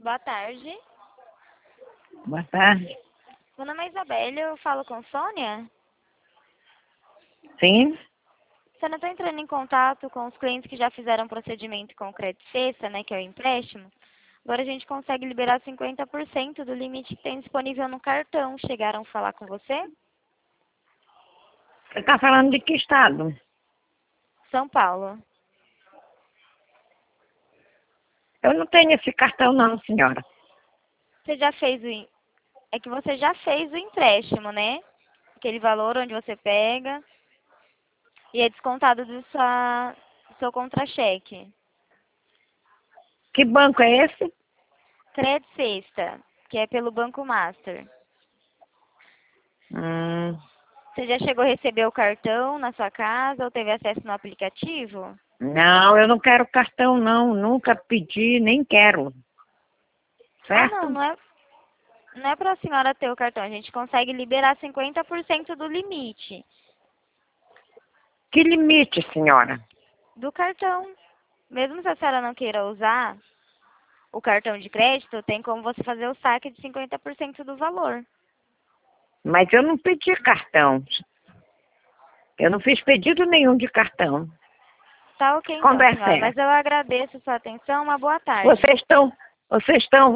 Boa tarde. Boa tarde. Meu nome é Isabelle, eu falo com Sônia. Sim? Sônia, eu estou entrando em contato com os clientes que já fizeram procedimento com o Crédito Sexta, né, que é o empréstimo. Agora a gente consegue liberar 50% do limite que tem disponível no cartão. Chegaram a falar com você? Você está falando de que estado? São Paulo. Eu não tenho esse cartão não, senhora. Você já fez É que você já fez o empréstimo, né? Aquele valor onde você pega e é descontado do seu contra-cheque. Que banco é esse? Crédito Sexta, que é pelo Banco Master. Hum, Você já chegou a receber o cartão na sua casa ou teve acesso no aplicativo? não, eu não quero cartão não. Nunca pedi, nem quero. Ah, não, Certo? não é para a senhora ter o cartão. A gente consegue liberar 50% do limite Que limite, senhora? do cartão. Mesmo se a senhora não queira usar o cartão de crédito, tem como você fazer o saque de 50% do valor. Mas eu não pedi cartão. Eu não fiz pedido nenhum de cartão. Tá ok então, Conversa senhora. é Mas eu agradeço a sua atenção. Uma boa tarde. Vocês estão